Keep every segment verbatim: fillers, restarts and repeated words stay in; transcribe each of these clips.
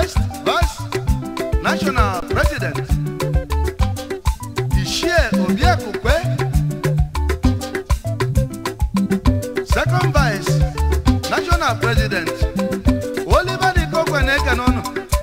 First Vice National President Ishie Obiakukwe. Second Vice National President Oliver Dikokwe Nekanono.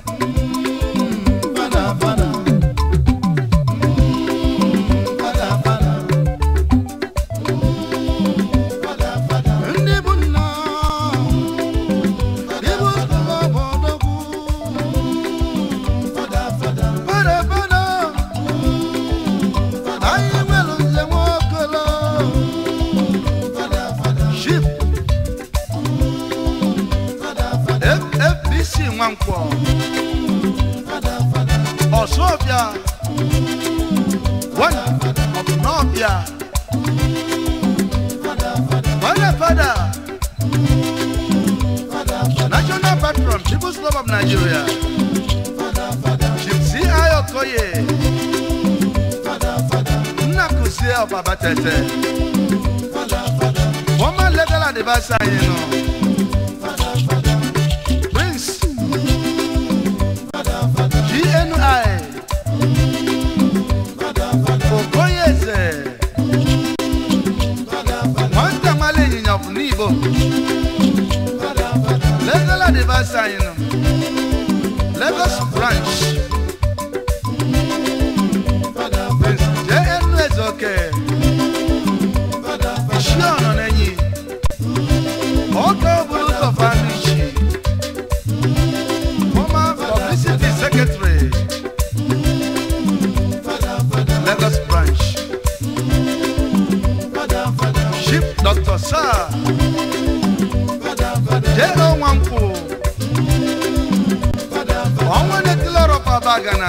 Osofia, one of Nobia, Father, Father, National Patron, People's Club of Nigeria, Chipsi Ayokoye, Nakusia of Abatete, former legal advisor, you know. Legal advisor, you know. Lagos branch. J N is okay. Sure on any. Okay, Bulu of Amici. Former publicity secretary. Lagos branch. Chief Doctor Sir. J O Wampu. Omwane Tiloro Pabagana.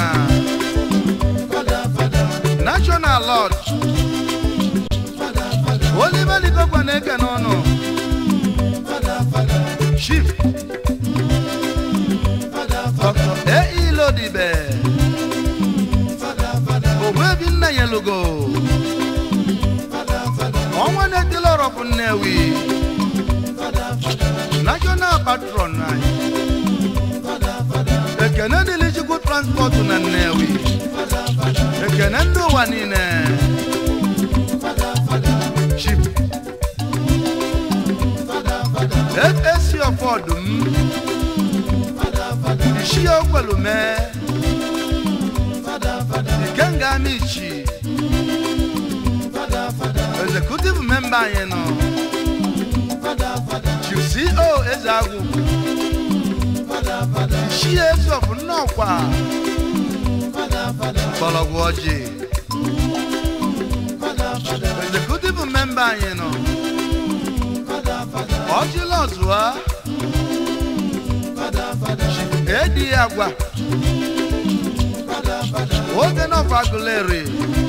National Lord. Oliver Dikokwe Nekanono. Chief Doctor E. Lodibe. Obebina Yelugo. Omwane Tiloro Punewi. National Patron. The Canadian Legal Transport to Nanewi. The Canadian one in Chief. Let us see your Fordum. The Shio Palume. The Gangamichi. Executive member, you know. C O Ezagu. She is of Nokwa. Balawaji. Executive member, you know. Ojilozwa. Edi Agua. Ogen of Aguleri.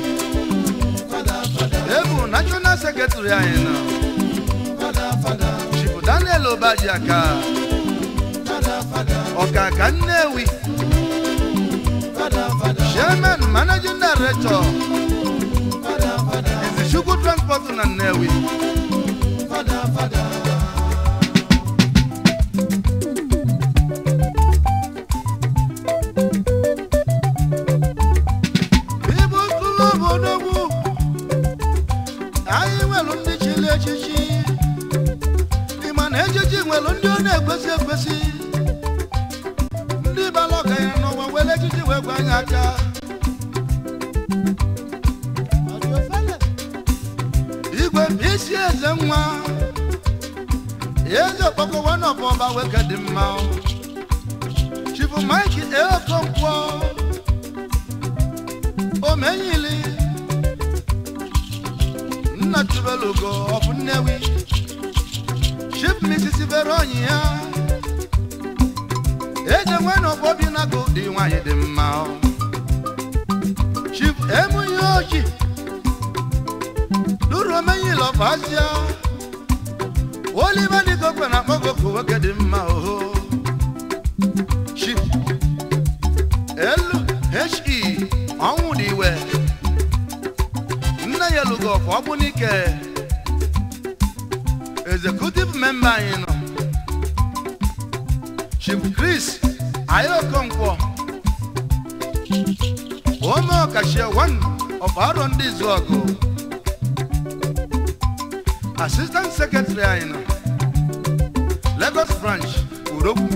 Ebu National Secretary, you know. Daniel Obajaka Okaka Newi Chairman Managing Director is the Sugar Transport and Newi. People to love Onobu I will only chill chichi. Well, on your neck, was your pussy. Leave a lock and no one will let you do a guanaka. You were busy as a man. Here's a pocket one of our work at the mouth. She will make it air from war. Oh, mainly natural logo of Newi. Chief Missus Veronia. Eje wano bobi na go di wanye de mao. Chief Emu Yoshi. Duro menyi lo fasya. Oliver Dikokwe na mogo kuweke di mao. Chief L H E Onwudiwe. Nna yelugo kwa bunike. Executive member, you know. Chief Chris Ayo Konkwo Omo Kashia one of Aaron Dizwago Assistant Secretary in Lagos Branch Uroku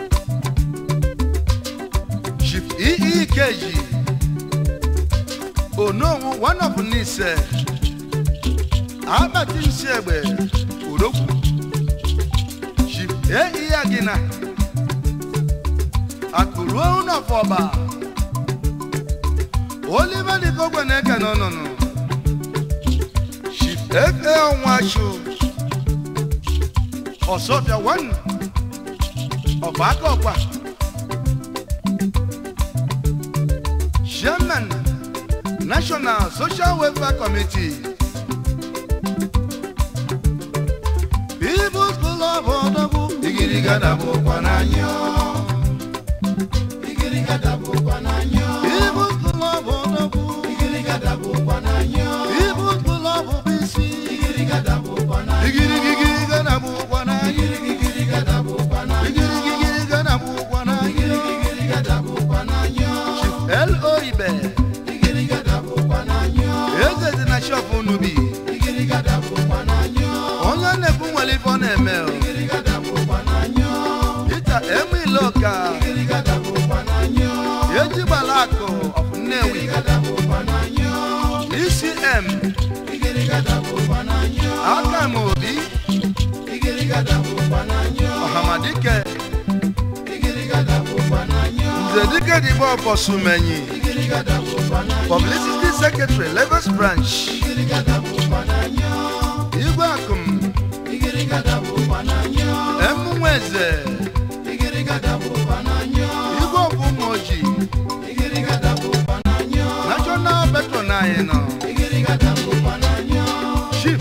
Chief E E K G Oh no, one of Nice Abatin Sebe Uroku Chief E E Agina Akuruona Foba Oliver the Goganeka no no no Chief F A Washu Osofia one of Akopa Chairman National Social Welfare Committee People's Club Odabu Igirigadabu Pananyo Igirigadabu Pananyo People's Club Odabu Igirigadabu Pananyo People's Club B C Igirigadabu Pananyo Igirigadabu Pananyo Igirigadabu Pananyo Igirigadabu Pananyo Igirigadabu Pananyo Chief L O Ibe Igirigadabu Pananyo Eze the Nation of Unubi Igirigadabu Pananyo Onya nebu wale fone emel Igirigadabu Pananyo Ita emi loka Igirigadabu Pananyo Yeji balako of Newi Igirigadabu Pananyo E C M Igirigadabu Pananyo Akamobi Igirigadabu Pananyo Ohamadike Igirigadabu Pananyo Zedike di Bobo Sumenyi Igirigadabu Pananyo Publicity Secretary Lagos Branch Igirigadabu Pananyo Igwakum Igirigadabu Pananyo Emweze Igirigadabu Pananyo Igwobu Moji Igirigadabu Pananyo National Petronayeno Igirigadabu Pananyo Chief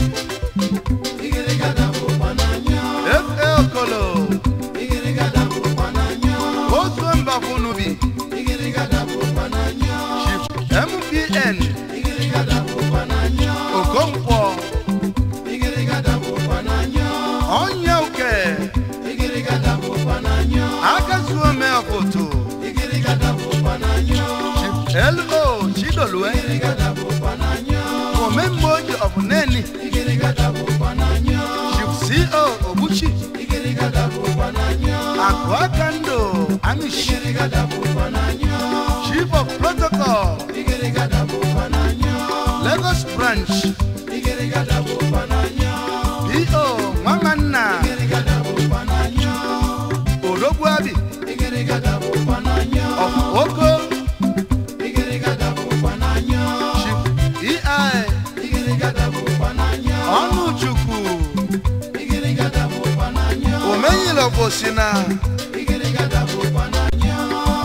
Igirigadabu Pananyo F A Okolo Igirigadabu Pananyo Ozwemba Funubi Igirigadabu Pananyo Chief M P N Igirigadabu Pananyo Okonkwo Igirigadabu Pananyo Onyeuke Igirigadabu Pananyo Akazuome Ofoto Igirigadabu Pananyo Chief L O Chidolue Igirigadabu Pananyo Omemboji of Neni Igirigadabu Pananyo Chief C O Obuchi Igirigadabu Pananyo Akwakando Amish Igirigadabu Pananyo Chief of Protocol Igirigadabu Pananyo Lagos Branch Igirigadabu Pananyo P O Mamana Igirigadabu Pananyo Orogwabi Igirigadabu Pananyo of Oko Igirigadabu Pananyo Chief E I Igirigadabu Pananyo Onuchuku Igirigadabu Pananyo Omenyilo Bosina Igirigadabu Pananyo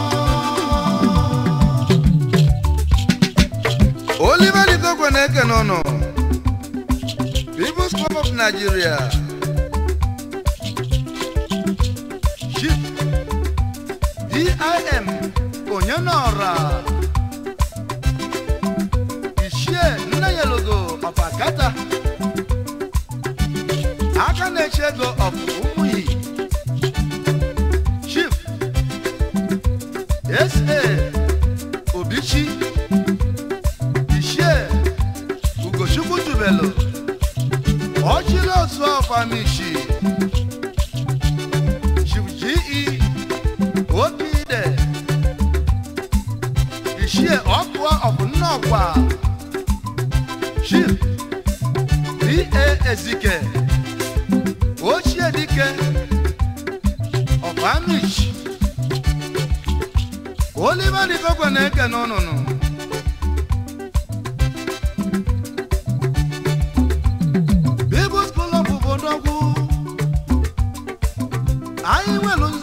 Oliver the Goganeka no no People's Club of Nigeria Chief D I M Onyanora Ishie Nnayelogo of Akata Akanechego of Umuyi Chief S A Obichi Ishie Ugochukwu Tubelo Ochilo Swa Famishi Chief G E Okide Ishie Okwa of Nnokwa Chief B A Ezike Ochie Dike of Amish Oliver the Goganeka no no no People's Club of Odogu I will